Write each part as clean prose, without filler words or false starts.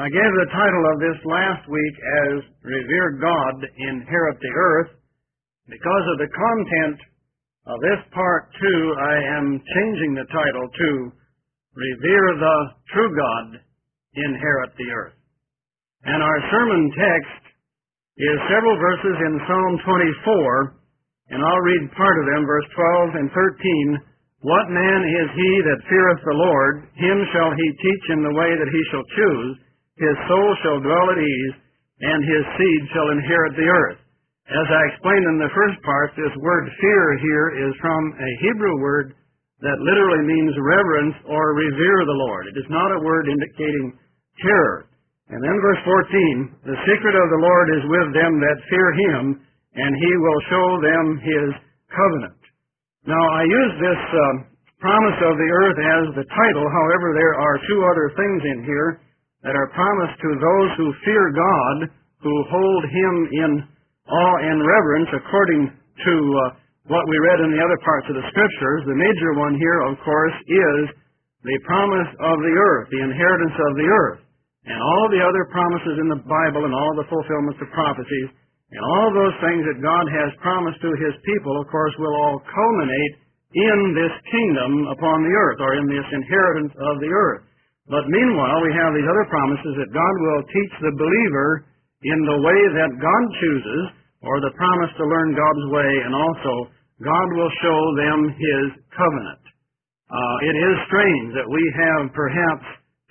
I gave the title of this last week as Revere God, Inherit the Earth. Because of the content of this part 2, I am changing the title to Revere the True God, Inherit the Earth. And our sermon text is several verses in Psalm 24, and I'll read part of them, verse 12 and 13. What man is he that feareth the Lord? Him shall he teach in the way that he shall choose. His soul shall dwell at ease, and his seed shall inherit the earth. As I explained in the first part, this word fear here is from a Hebrew word that literally means reverence or revere the Lord. It is not a word indicating terror. And then verse 14, the secret of the Lord is with them that fear him, and he will show them his covenant. Now, I use this promise of the earth as the title. However, there are two other things in here that are promised to those who fear God, who hold him in awe and reverence according to what we read in the other parts of the Scriptures. The major one here, of course, is the promise of the earth, the inheritance of the earth. And all the other promises in the Bible and all the fulfillments of prophecies and all those things that God has promised to his people, of course, will all culminate in this kingdom upon the earth, or in this inheritance of the earth. But meanwhile, we have these other promises that God will teach the believer in the way that God chooses, or the promise to learn God's way, and also God will show them his covenant. It is strange that we have perhaps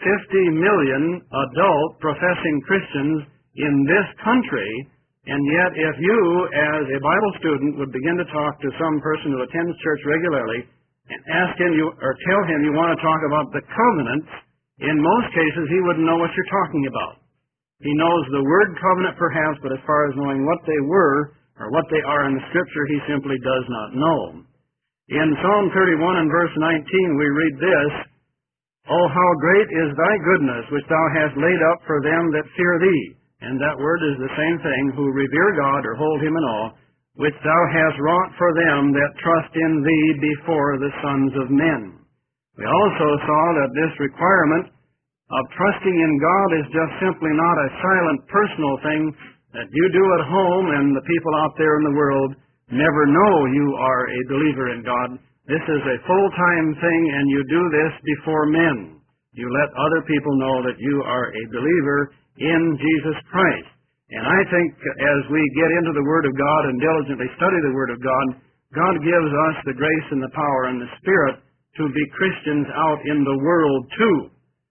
50 million adult professing Christians in this country, and yet if you, as a Bible student, would begin to talk to some person who attends church regularly and ask him or tell him you want to talk about the covenants, in most cases he wouldn't know what you're talking about. He knows the word covenant perhaps, but as far as knowing what they were or what they are in the Scripture, he simply does not know. In Psalm 31 and verse 19 we read this, "Oh, how great is thy goodness, which thou hast laid up for them that fear thee." And that word is the same thing, who revere God or hold him in awe, "which thou hast wrought for them that trust in thee before the sons of men." We also saw that this requirement of trusting in God is just simply not a silent personal thing that you do at home and the people out there in the world never know you are a believer in God. This is a full-time thing, and you do this before men. You let other people know that you are a believer in Jesus Christ. And I think as we get into the Word of God and diligently study the Word of God, God gives us the grace and the power and the Spirit to be Christians out in the world too.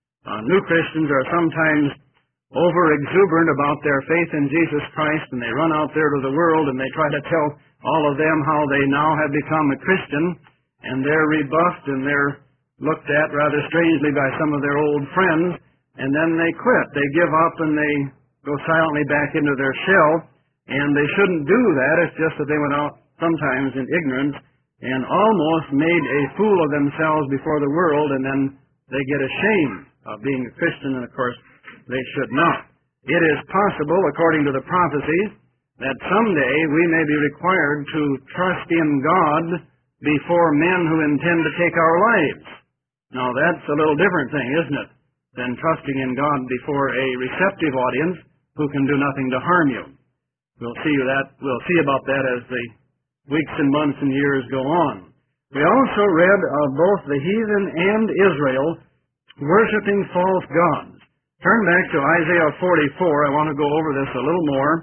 New Christians are sometimes over-exuberant about their faith in Jesus Christ, and they run out there to the world and they try to tell all of them how they now have become a Christian, and they're rebuffed and they're looked at rather strangely by some of their old friends, and then they quit. They give up and they go silently back into their shell, and they shouldn't do that. It's just that they went out sometimes in ignorance and almost made a fool of themselves before the world, and then they get ashamed of being a Christian, and of course they should not. It is possible, according to the prophecies, that someday we may be required to trust in God before men who intend to take our lives. Now that's a little different thing, isn't it, than trusting in God before a receptive audience who can do nothing to harm you. We'll see about that as the weeks and months and years go on. We also read of both the heathen and Israel worshiping false gods. Turn back to Isaiah 44. I want to go over this a little more.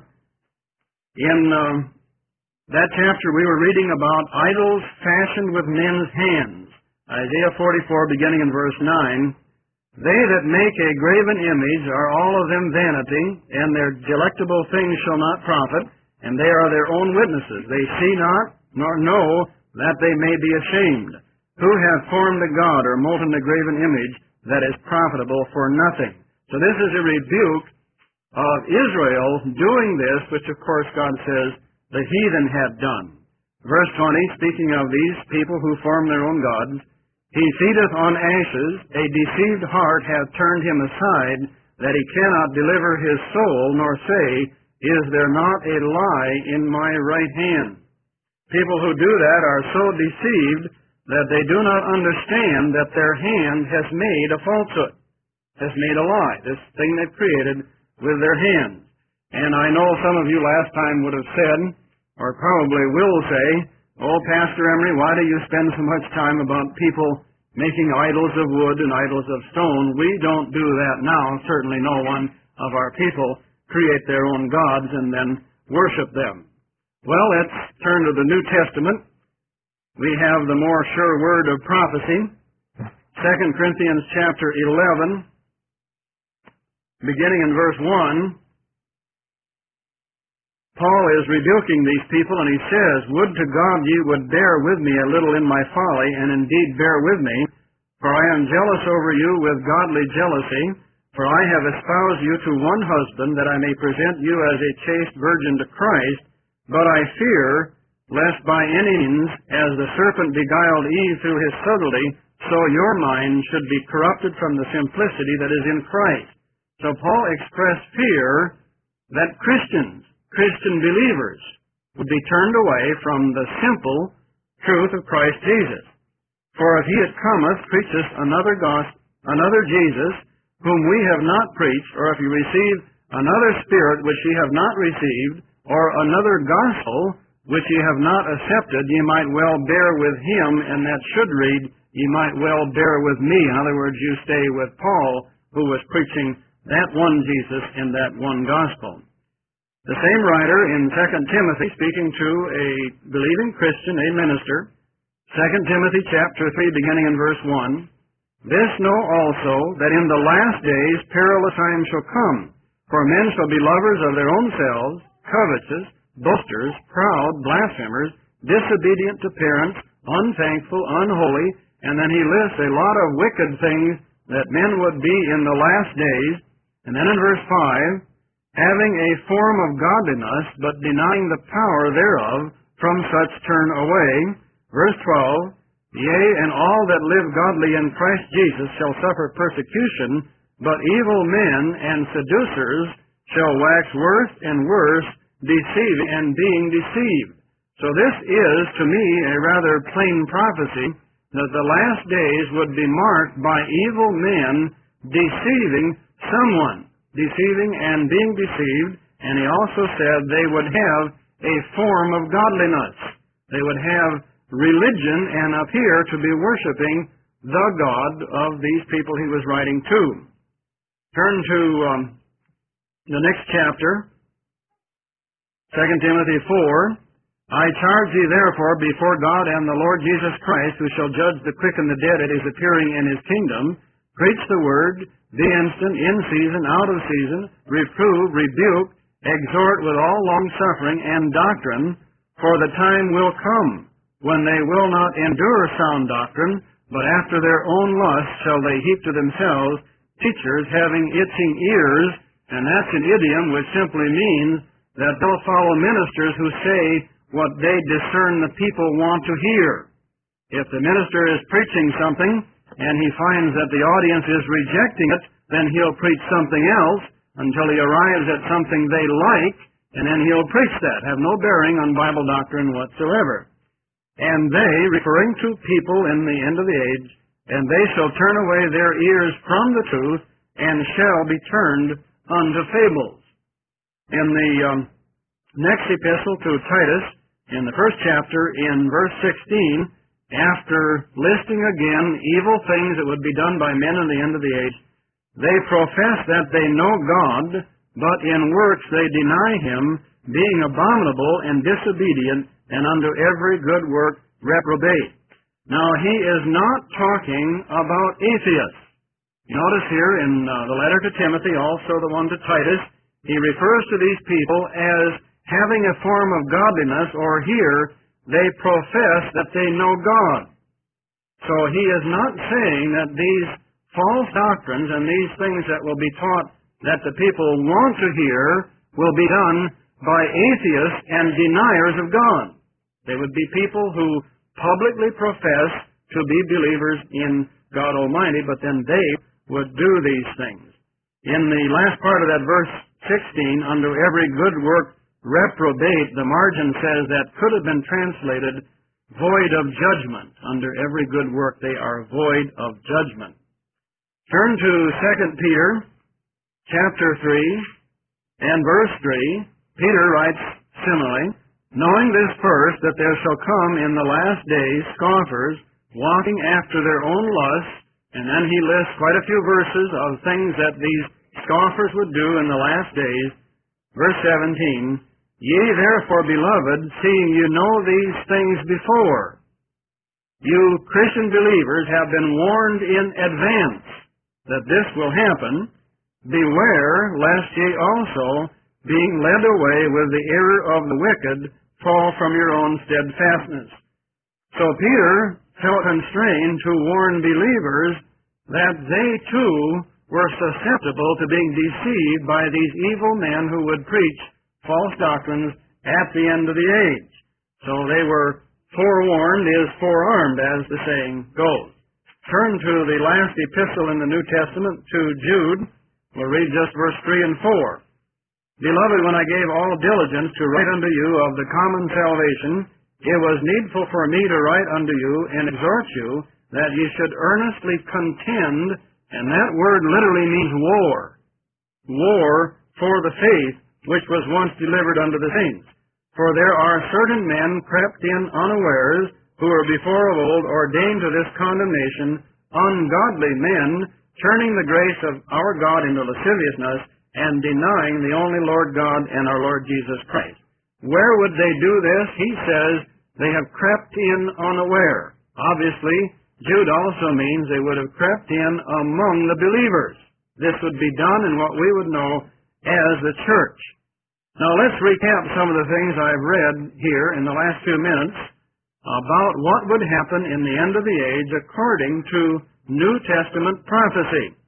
In that chapter we were reading about idols fashioned with men's hands. Isaiah 44, beginning in verse 9. "They that make a graven image are all of them vanity, and their delectable things shall not profit, and they are their own witnesses. They see not, nor know that they may be ashamed. Who hath formed a god or molten a graven image that is profitable for nothing?" So this is a rebuke of Israel doing this, which of course God says the heathen had done. Verse 20, speaking of these people who form their own gods, "He feedeth on ashes, a deceived heart hath turned him aside, that he cannot deliver his soul, nor say, Is there not a lie in my right hand?" People who do that are so deceived that they do not understand that their hand has made a falsehood. has made a lie, this thing they've created with their hands. And I know some of you last time would have said, or probably will say, "Oh, Pastor Emery, why do you spend so much time about people making idols of wood and idols of stone? We don't do that now. Certainly no one of our people create their own gods and then worship them." Well, let's turn to the New Testament. We have the more sure word of prophecy. 2 Corinthians chapter 11, beginning in verse 1. Paul is rebuking these people, and he says, "Would to God ye would bear with me a little in my folly, and indeed bear with me, for I am jealous over you with godly jealousy, for I have espoused you to one husband, that I may present you as a chaste virgin to Christ. But I fear, lest by any means, as the serpent beguiled Eve through his subtlety, so your mind should be corrupted from the simplicity that is in Christ." So Paul expressed fear that Christian believers would be turned away from the simple truth of Christ Jesus. "For if he that cometh preacheth another Jesus, whom we have not preached, or if you receive another spirit which ye have not received, or another gospel which ye have not accepted, ye might well bear with him," and that should read, "ye might well bear with me." In other words, you stay with Paul, who was preaching that one Jesus in that one gospel. The same writer in 2 Timothy, speaking to a believing Christian, a minister, 2 Timothy chapter 3, beginning in verse 1, "This know also, that in the last days perilous times shall come. For men shall be lovers of their own selves, covetous, boasters, proud, blasphemers, disobedient to parents, unthankful, unholy," and then he lists a lot of wicked things that men would be in the last days. And then in verse 5, "Having a form of godliness, but denying the power thereof, from such turn away." Verse 12, "Yea, and all that live godly in Christ Jesus shall suffer persecution, but evil men and seducers shall wax worse and worse, deceiving and being deceived." So this is, to me, a rather plain prophecy that the last days would be marked by evil men deceiving someone, deceiving and being deceived, and he also said they would have a form of godliness. They would have religion and appear to be worshiping the God of these people he was writing to. Turn to the next chapter, 2 Timothy 4. "I charge thee therefore before God and the Lord Jesus Christ, who shall judge the quick and the dead at his appearing in his kingdom, preach the word, be instant, in season, out of season, reprove, rebuke, exhort with all longsuffering and doctrine, for the time will come, when they will not endure sound doctrine, but after their own lust shall they heap to themselves teachers having itching ears," and that's an idiom which simply means that they'll follow ministers who say what they discern the people want to hear. If the minister is preaching something, and he finds that the audience is rejecting it, then he'll preach something else until he arrives at something they like, and then he'll preach that. Have no bearing on Bible doctrine whatsoever. "And they," referring to people in the end of the age, "and they shall turn away their ears from the truth, and shall be turned unto fables." In the next epistle to Titus, in the first chapter, in verse 16, after listing again evil things that would be done by men in the end of the age, "They profess that they know God, but in works they deny him, being abominable and disobedient, and unto every good work reprobate." Now, he is not talking about atheists. Notice here in the letter to Timothy, also the one to Titus, he refers to these people as having a form of godliness, or here, they profess that they know God. So he is not saying that these false doctrines and these things that will be taught that the people want to hear will be done by atheists and deniers of God. They would be people who publicly profess to be believers in God Almighty, but then they would do these things. In the last part of that verse 16, "Unto every good work reprobate," the margin says that could have been translated void of judgment. Under every good work they are void of judgment. Turn to 2 Peter chapter 3 and verse 3. Peter writes similarly, knowing this first, that there shall come in the last days scoffers, walking after their own lusts, and then he lists quite a few verses of things that these scoffers would do in the last days. Verse 17, ye therefore, beloved, seeing you know these things before, you Christian believers have been warned in advance that this will happen. Beware lest ye also, being led away with the error of the wicked, fall from your own steadfastness. So Peter felt constrained to warn believers that they too were susceptible to being deceived by these evil men who would preach false doctrines at the end of the age. So they were forewarned is forearmed, as the saying goes. Turn to the last epistle in the New Testament, to Jude. We'll read just verse 3 and 4. Beloved, when I gave all diligence to write unto you of the common salvation, it was needful for me to write unto you and exhort you that ye should earnestly contend, and that word literally means war. War for the faith which was once delivered unto the saints. For there are certain men crept in unawares, who were before of old ordained to this condemnation, ungodly men, turning the grace of our God into lasciviousness, and denying the only Lord God and our Lord Jesus Christ. Where would they do this? He says they have crept in unaware. Obviously, Jude also means they would have crept in among the believers. This would be done in what we would know as the church. Now let's recap some of the things I've read here in the last few minutes about what would happen in the end of the age according to New Testament prophecy.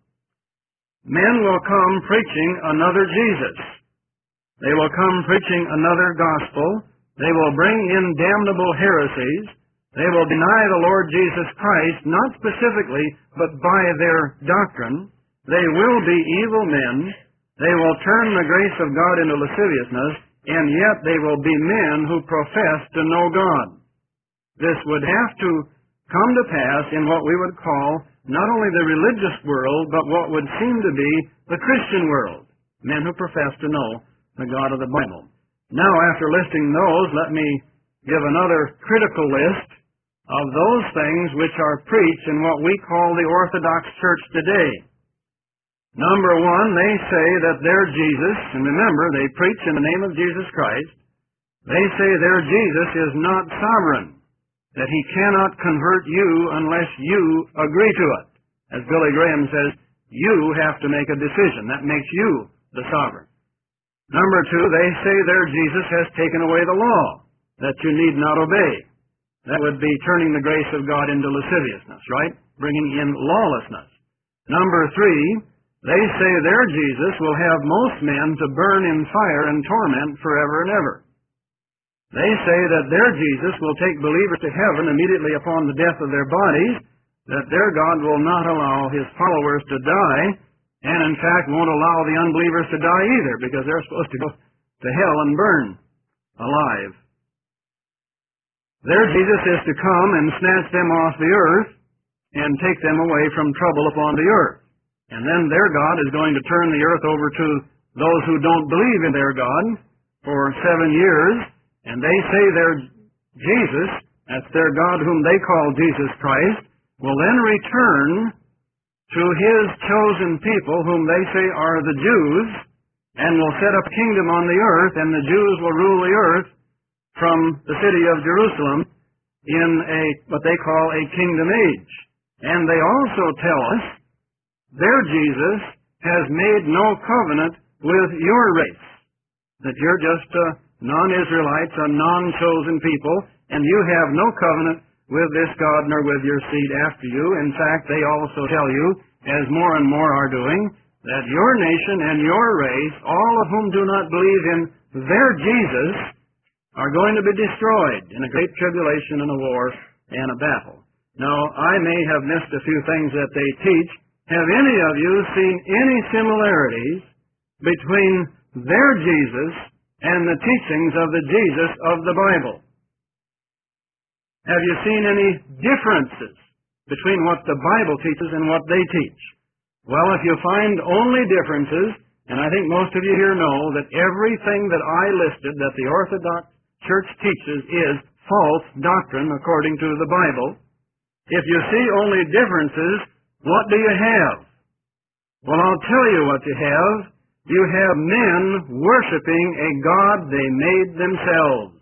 Men will come preaching another Jesus. They will come preaching another gospel. They will bring in damnable heresies. They will deny the Lord Jesus Christ, not specifically, but by their doctrine. They will be evil men. They will turn the grace of God into lasciviousness, and yet they will be men who profess to know God. This would have to come to pass in what we would call not only the religious world, but what would seem to be the Christian world, men who profess to know the God of the Bible. Now, after listing those, let me give another critical list of those things which are preached in what we call the Orthodox Church today. Number one, they say that their Jesus, and remember, they preach in the name of Jesus Christ, they say their Jesus is not sovereign, that he cannot convert you unless you agree to it. As Billy Graham says, you have to make a decision. That makes you the sovereign. Number two, they say their Jesus has taken away the law, that you need not obey. That would be turning the grace of God into lasciviousness, right? Bringing in lawlessness. Number three, they say their Jesus will have most men to burn in fire and torment forever and ever. They say that their Jesus will take believers to heaven immediately upon the death of their bodies, that their God will not allow his followers to die, and in fact won't allow the unbelievers to die either, because they're supposed to go to hell and burn alive. Their Jesus is to come and snatch them off the earth and take them away from trouble upon the earth. And then their God is going to turn the earth over to those who don't believe in their God for 7 years, and they say their Jesus, that's their God whom they call Jesus Christ, will then return to his chosen people whom they say are the Jews, and will set up a kingdom on the earth, and the Jews will rule the earth from the city of Jerusalem in what they call a kingdom age. And they also tell us their Jesus has made no covenant with your race, that you're just non-Israelites, a non-chosen people, and you have no covenant with this God nor with your seed after you. In fact, they also tell you, as more and more are doing, that your nation and your race, all of whom do not believe in their Jesus, are going to be destroyed in a great tribulation and a war and a battle. Now, I may have missed a few things that they teach. Have any of you seen any similarities between their Jesus and the teachings of the Jesus of the Bible? Have you seen any differences between what the Bible teaches and what they teach? Well, if you find only differences, and I think most of you here know that everything that I listed that the Orthodox Church teaches is false doctrine according to the Bible. If you see only differences, what do you have? Well, I'll tell you what you have. You have men worshiping a God they made themselves.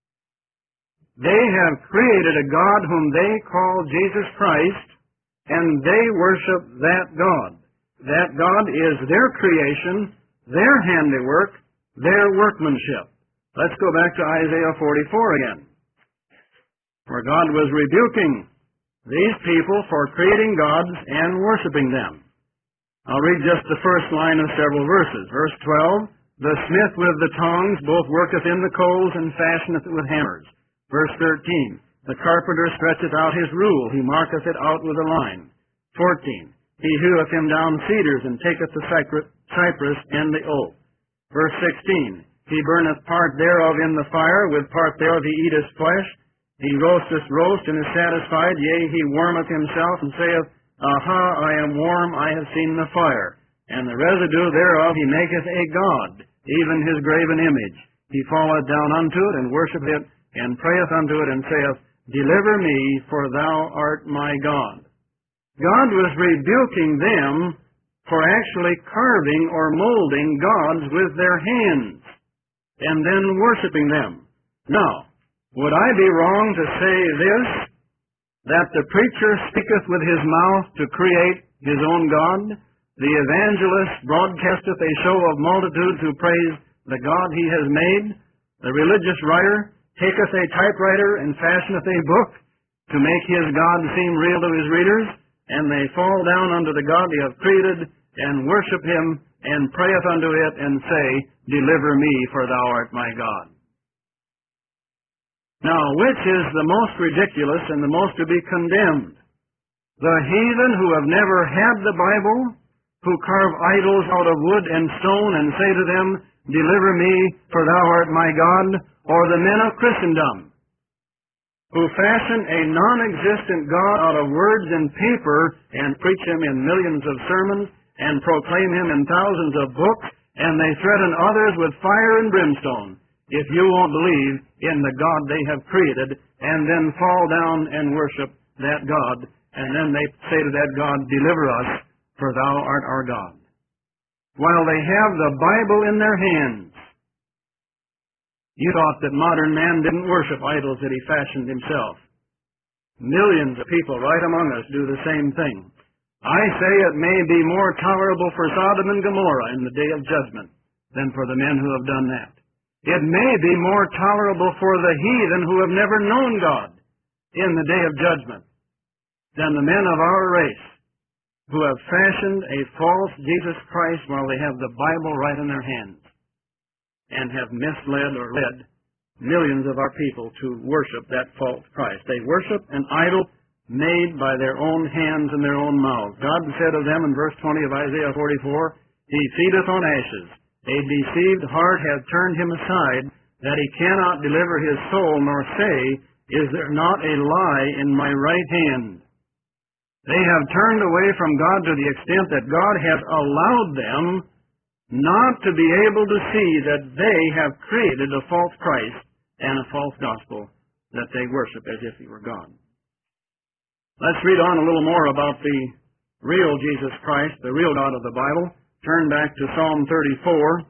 They have created a God whom they call Jesus Christ, and they worship that God. That God is their creation, their handiwork, their workmanship. Let's go back to Isaiah 44 again, where God was rebuking these people for creating gods and worshiping them. I'll read just the first line of several verses. Verse 12, the smith with the tongs both worketh in the coals and fashioneth it with hammers. Verse 13, the carpenter stretcheth out his rule, he marketh it out with a line. 14, he heweth him down cedars and taketh the cypress and the oak. Verse 16, he burneth part thereof in the fire, with part thereof he eateth flesh. He roasteth roast and is satisfied, yea, he warmeth himself and saith, Aha, I am warm, I have seen the fire. And the residue thereof he maketh a god, even his graven image. He falleth down unto it, and worshipeth it, and prayeth unto it, and saith, Deliver me, for thou art my God. God was rebuking them for actually carving or molding gods with their hands, and then worshiping them. Now, would I be wrong to say this, that the preacher speaketh with his mouth to create his own God? The evangelist broadcasteth a show of multitudes who praise the God he has made. The religious writer taketh a typewriter and fashioneth a book to make his God seem real to his readers, and they fall down unto the God they have created and worship him and prayeth unto it and say, Deliver me, for thou art my God. Now, which is the most ridiculous and the most to be condemned? The heathen who have never had the Bible, who carve idols out of wood and stone and say to them, Deliver me, for thou art my God, or the men of Christendom, who fashion a non-existent God out of words and paper and preach him in millions of sermons and proclaim him in thousands of books, and they threaten others with fire and brimstone if you won't believe in the God they have created, and then fall down and worship that God, and then they say to that God, Deliver us, for thou art our God. While they have the Bible in their hands, you thought that modern man didn't worship idols that he fashioned himself. Millions of people right among us do the same thing. I say it may be more tolerable for Sodom and Gomorrah in the day of judgment than for the men who have done that. It may be more tolerable for the heathen who have never known God in the day of judgment than the men of our race who have fashioned a false Jesus Christ while they have the Bible right in their hands and have misled or led millions of our people to worship that false Christ. They worship an idol made by their own hands and their own mouths. God said of them in verse 20 of Isaiah 44, He feedeth on ashes. A deceived heart hath turned him aside, that he cannot deliver his soul, nor say, Is there not a lie in my right hand? They have turned away from God to the extent that God has allowed them not to be able to see that they have created a false Christ and a false gospel that they worship as if he were God. Let's read on a little more about the real Jesus Christ, the real God of the Bible. Turn back to Psalm 34.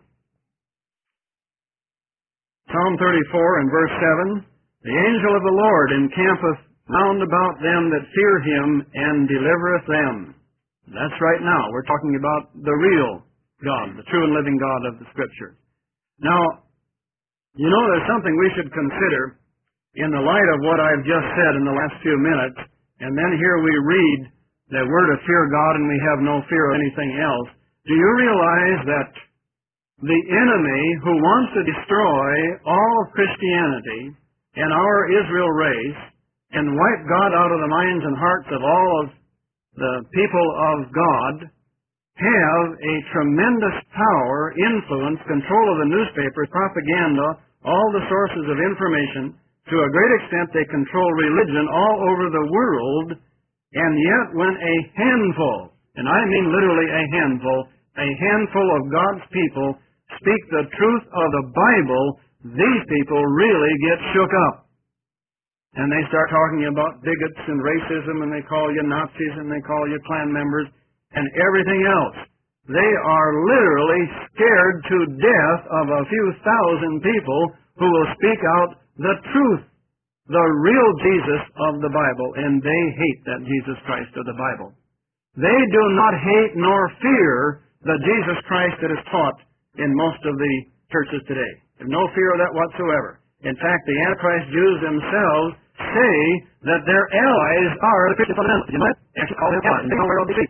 Psalm 34 and verse 7. The angel of the Lord encampeth round about them that fear him and delivereth them. That's right now. We're talking about the real God, the true and living God of the Scripture. Now, you know, there's something we should consider in the light of what I've just said in the last few minutes, and then here we read that we're to fear God and we have no fear of anything else. Do you realize that the enemy who wants to destroy all of Christianity and our Israel race and wipe God out of the minds and hearts of all of the people of God have a tremendous power, influence, control of the newspapers, propaganda, all the sources of information. To a great extent, they control religion all over the world, and yet when a handful and I mean literally a handful of God's people speak the truth of the Bible, these people really get shook up. And they start talking about bigots and racism, and they call you Nazis, and they call you Klan members, and everything else. They are literally scared to death of a few thousand people who will speak out the truth, the real Jesus of the Bible, and they hate that Jesus Christ of the Bible. They do not hate nor fear the Jesus Christ that is taught in most of the churches today. There's no fear of that whatsoever. In fact, the Antichrist Jews themselves say that their allies are the Christian fundamentalists. You might actually call them allies. They know where they'll be.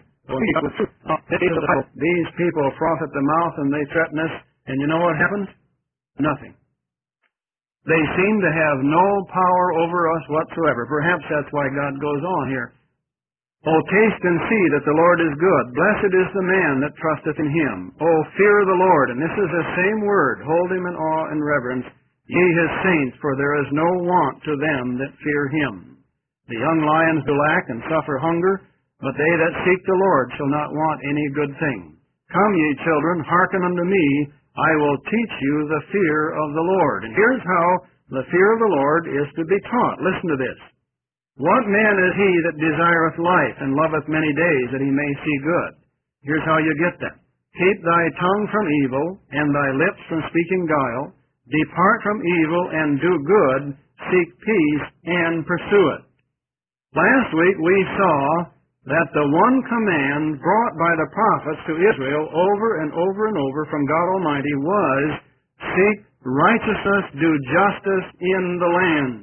These people froth at the mouth and they threaten us, and you know what happens? Nothing. They seem to have no power over us whatsoever. Perhaps that's why God goes on here. Oh, taste and see that the Lord is good. Blessed is the man that trusteth in him. Oh, fear the Lord. And this is the same word. Hold him in awe and reverence. Ye his saints, for there is no want to them that fear him. The young lions do lack and suffer hunger, but they that seek the Lord shall not want any good thing. Come, ye children, hearken unto me. I will teach you the fear of the Lord. And here's how the fear of the Lord is to be taught. Listen to this. What man is he that desireth life and loveth many days that he may see good? Here's how you get that. Keep thy tongue from evil and thy lips from speaking guile. Depart from evil and do good. Seek peace and pursue it. Last week we saw that the one command brought by the prophets to Israel over and over and over from God Almighty was, seek righteousness, do justice in the land.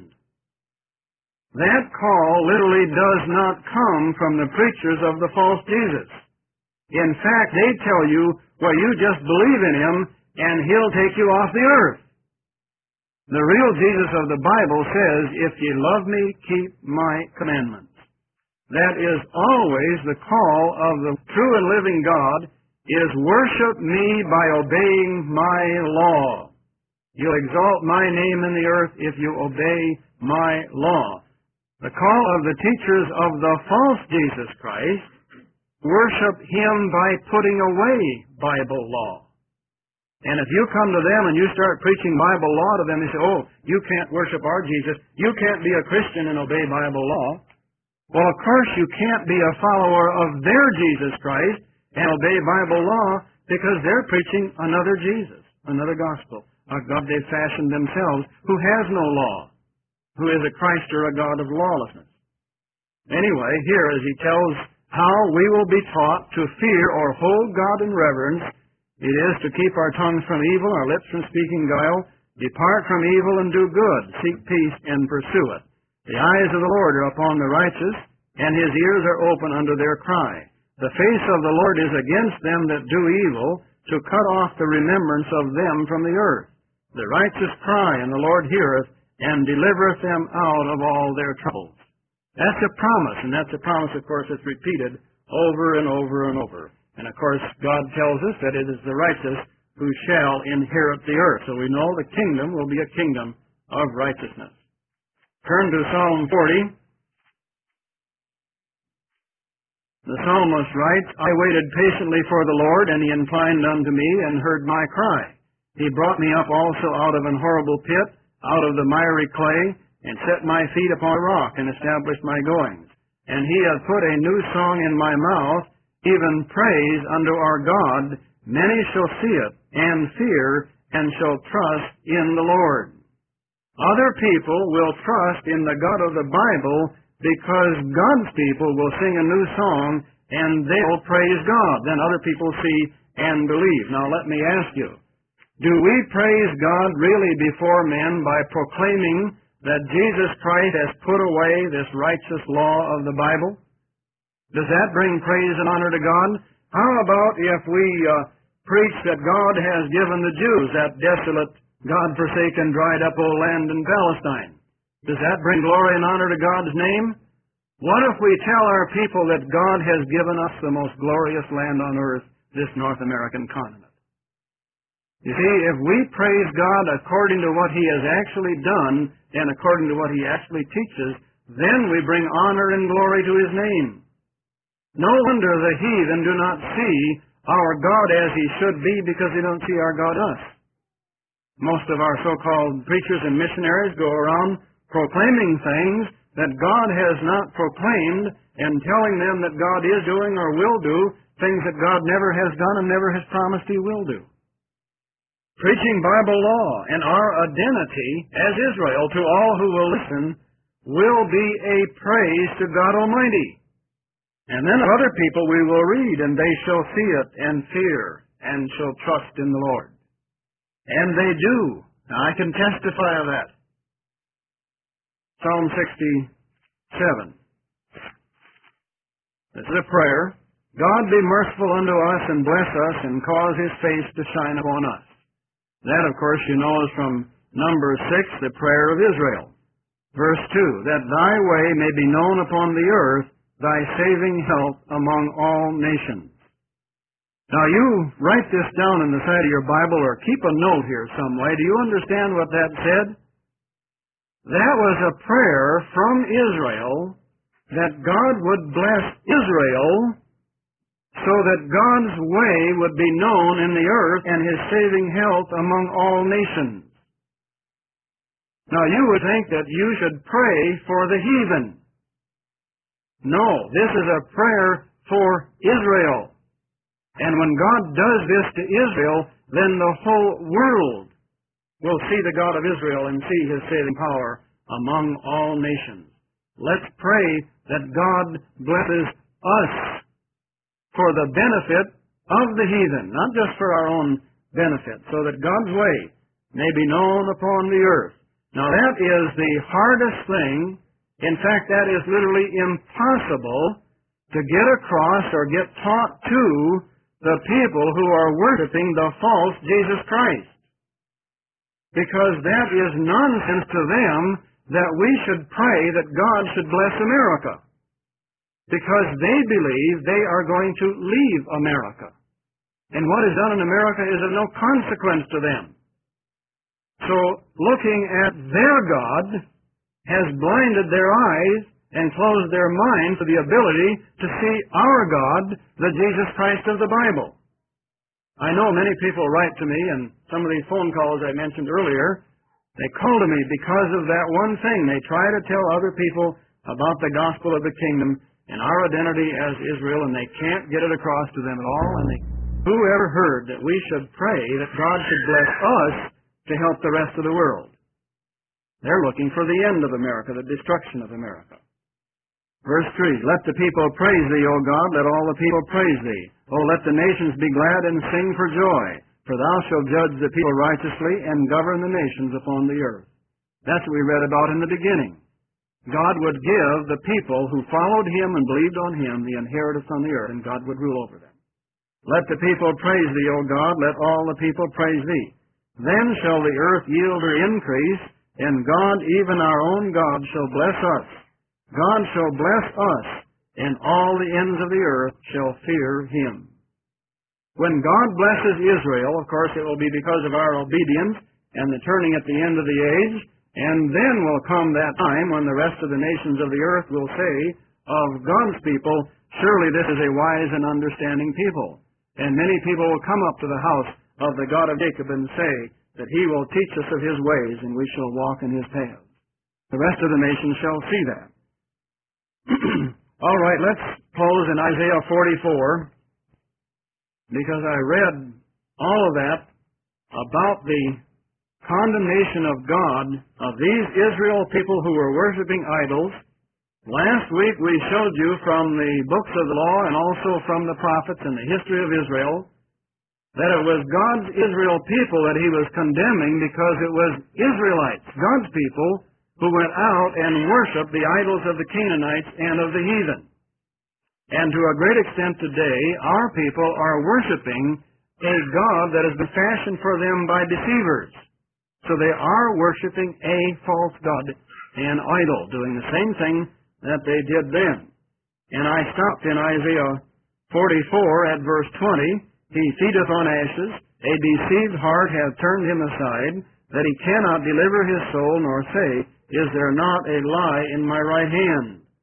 That call literally does not come from the preachers of the false Jesus. In fact, they tell you, well, you just believe in him and he'll take you off the earth. The real Jesus of the Bible says, if ye love me, keep my commandments. That is always the call of the true and living God, is worship me by obeying my law. You'll exalt my name in the earth if you obey my law. The call of the teachers of the false Jesus Christ, worship him by putting away Bible law. And if you come to them and you start preaching Bible law to them, they say, oh, you can't worship our Jesus. You can't be a Christian and obey Bible law. Well, of course you can't be a follower of their Jesus Christ and obey Bible law because they're preaching another Jesus, another gospel, a God they've fashioned themselves who has no law, who is a Christ or a God of lawlessness. Anyway, here as he tells how we will be taught to fear or hold God in reverence, it is to keep our tongues from evil, our lips from speaking guile, depart from evil and do good, seek peace and pursue it. The eyes of the Lord are upon the righteous, and his ears are open unto their cry. The face of the Lord is against them that do evil, to cut off the remembrance of them from the earth. The righteous cry, and the Lord heareth, and delivereth them out of all their troubles. That's a promise, and that's a promise, of course, that's repeated over and over and over. And, of course, God tells us that it is the righteous who shall inherit the earth. So we know the kingdom will be a kingdom of righteousness. Turn to Psalm 40. The psalmist writes, I waited patiently for the Lord, and he inclined unto me and heard my cry. He brought me up also out of an horrible pit, out of the miry clay, and set my feet upon a rock, and established my goings. And he hath put a new song in my mouth, even praise unto our God. Many shall see it, and fear, and shall trust in the Lord. Other people will trust in the God of the Bible because God's people will sing a new song, and they'll praise God. Then other people see and believe. Now let me ask you, do we praise God really before men by proclaiming that Jesus Christ has put away this righteous law of the Bible? Does that bring praise and honor to God? How about if we preach that God has given the Jews that desolate, God-forsaken, dried-up old land in Palestine? Does that bring glory and honor to God's name? What if we tell our people that God has given us the most glorious land on earth, this North American continent? You see, if we praise God according to what he has actually done and according to what he actually teaches, then we bring honor and glory to his name. No wonder the heathen do not see our God as He should be, because they don't see our God us. Most of our so-called preachers and missionaries go around proclaiming things that God has not proclaimed, and telling them that God is doing or will do things that God never has done and never has promised He will do. Preaching Bible law and our identity as Israel to all who will listen will be a praise to God Almighty. And then other people we will read, and they shall see it and fear and shall trust in the Lord. And they do. Now, I can testify of that. Psalm 67. This is a prayer. God be merciful unto us and bless us and cause His face to shine upon us. That, of course, you know is from Numbers 6, the prayer of Israel. Verse 2, that thy way may be known upon the earth, thy saving help among all nations. Now you write this down in the side of your Bible or keep a note here some way. Do you understand what that said? That was a prayer from Israel that God would bless Israel so that God's way would be known in the earth and His saving help among all nations. Now you would think that you should pray for the heathen. No, this is a prayer for Israel. And when God does this to Israel, then the whole world will see the God of Israel and see His saving power among all nations. Let's pray that God blesses us for the benefit of the heathen, not just for our own benefit, so that God's way may be known upon the earth. Now that is the hardest thing. In fact, that is literally impossible to get across or get taught to the people who are worshiping the false Jesus Christ. Because that is nonsense to them that we should pray that God should bless America. Because they believe they are going to leave America. And what is done in America is of no consequence to them. So, looking at their God has blinded their eyes and closed their minds to the ability to see our God, the Jesus Christ of the Bible. I know many people write to me, and some of these phone calls I mentioned earlier, they call to me because of that one thing. They try to tell other people about the gospel of the kingdom and our identity as Israel, and they can't get it across to them at all. And who ever heard that we should pray that God should bless us to help the rest of the world? They're looking for the end of America, the destruction of America. Verse 3, let the people praise Thee, O God, let all the people praise Thee. O let the nations be glad and sing for joy, for Thou shalt judge the people righteously and govern the nations upon the earth. That's what we read about in the beginning. God would give the people who followed Him and believed on Him the inheritance on the earth, and God would rule over them. Let the people praise Thee, O God, let all the people praise Thee. Then shall the earth yield her increase, and God, even our own God, shall bless us. God shall bless us, and all the ends of the earth shall fear Him. When God blesses Israel, of course, it will be because of our obedience and the turning at the end of the age, and then will come that time when the rest of the nations of the earth will say of God's people, surely this is a wise and understanding people. And many people will come up to the house of the God of Jacob and say that He will teach us of His ways, and we shall walk in His paths. The rest of the nations shall see that. All right, let's close in Isaiah 44, because I read all of that about the condemnation of God of these Israel people who were worshiping idols. Last week we showed you from the books of the law and also from the prophets and the history of Israel that it was God's Israel people that He was condemning, because it was Israelites, God's people, who went out and worshiped the idols of the Canaanites and of the heathen. And to a great extent today, our people are worshiping a God that has been fashioned for them by deceivers. So they are worshiping a false god, an idol, doing the same thing that they did then. And I stopped in Isaiah 44 at verse 20. He feedeth on ashes, a deceived heart hath turned him aside, that he cannot deliver his soul, nor say, is there not a lie in my right hand?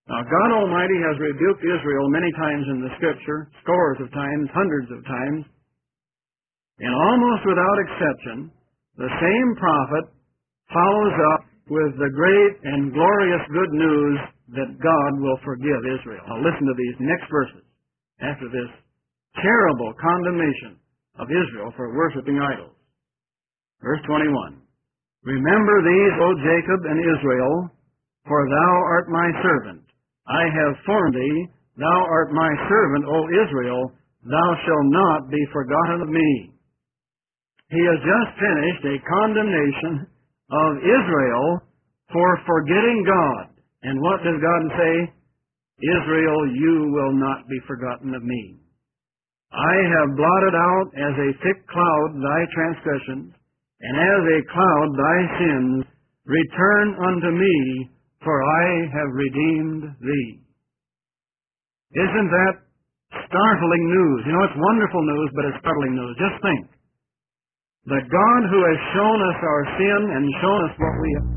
Now, God Almighty has rebuked Israel many times in the Scripture, scores of times, hundreds of times, and almost without exception, the same prophet follows up with the great and glorious good news that God will forgive Israel. Now listen to these next verses after this terrible condemnation of Israel for worshiping idols. Verse 21. Remember these, O Jacob and Israel, for thou art my servant. I have formed thee. Thou art my servant, O Israel. Thou shalt not be forgotten of me. He has just finished a condemnation of Israel for forgetting God. And what does God say? Israel, you will not be forgotten of me. I have blotted out as a thick cloud thy transgressions, and as a cloud thy sins. Return unto me, for I have redeemed thee. Isn't that startling news? You know, it's wonderful news, but it's startling news. Just think. The God who has shown us our sin and shown us what we have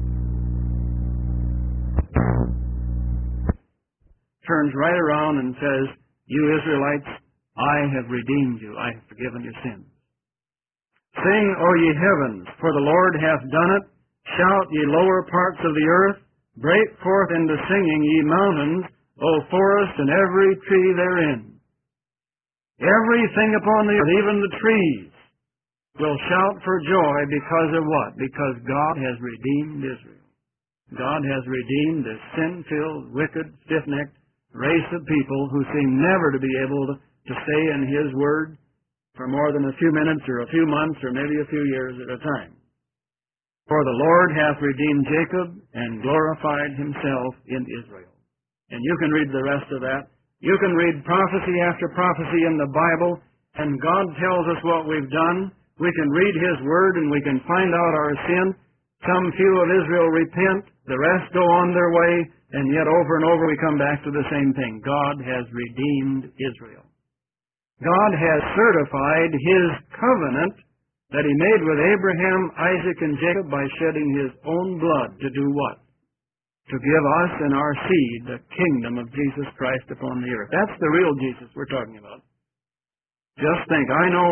turns right around and says, you Israelites, I have redeemed you. I have forgiven your sins. Sing, O ye heavens, for the Lord hath done it. Shout, ye lower parts of the earth. Break forth into singing, ye mountains, O forest, and every tree therein. Everything upon the earth, even the trees, will shout for joy because of what? Because God has redeemed Israel. God has redeemed this sin-filled, wicked, stiff-necked race of people who seem never to be able to stay in His Word for more than a few minutes or a few months or maybe a few years at a time. For the Lord hath redeemed Jacob and glorified Himself in Israel. And you can read the rest of that. You can read prophecy after prophecy in the Bible, and God tells us what we've done. We can read His Word and we can find out our sin. Some few of Israel repent, the rest go on their way, and yet over and over we come back to the same thing. God has redeemed Israel. God has certified His covenant that He made with Abraham, Isaac, and Jacob by shedding His own blood to do what? To give us and our seed the kingdom of Jesus Christ upon the earth. That's the real Jesus we're talking about. Just think, I know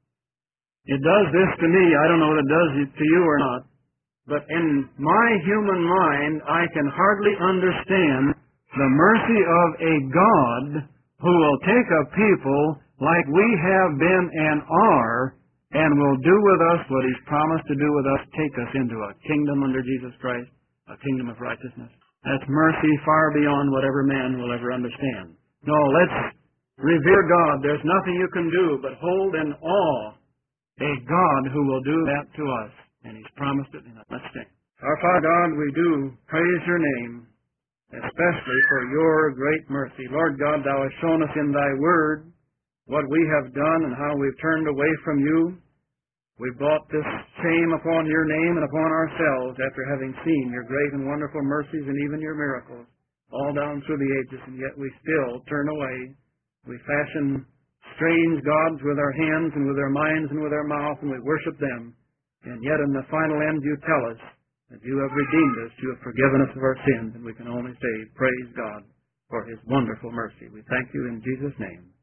it does this to me. I don't know if it does it to you or not. But in my human mind, I can hardly understand the mercy of a God who will take a people like we have been and are and will do with us what He's promised to do with us, take us into a kingdom under Jesus Christ, a kingdom of righteousness. That's mercy far beyond whatever man will ever understand. No, let's revere God. There's nothing you can do but hold in awe a God who will do that to us. And He's promised it. Let's sing. Our Father God, we do praise Your name, especially for Your great mercy. Lord God, Thou hast shown us in Thy Word what we have done and how we've turned away from You. We've brought this shame upon Your name and upon ourselves after having seen Your great and wonderful mercies and even Your miracles all down through the ages, and yet we still turn away. We fashion strange gods with our hands and with our minds and with our mouth, and we worship them. And yet in the final end You tell us that You have redeemed us, You have forgiven us of our sins, and we can only say, praise God for His wonderful mercy. We thank You in Jesus' name.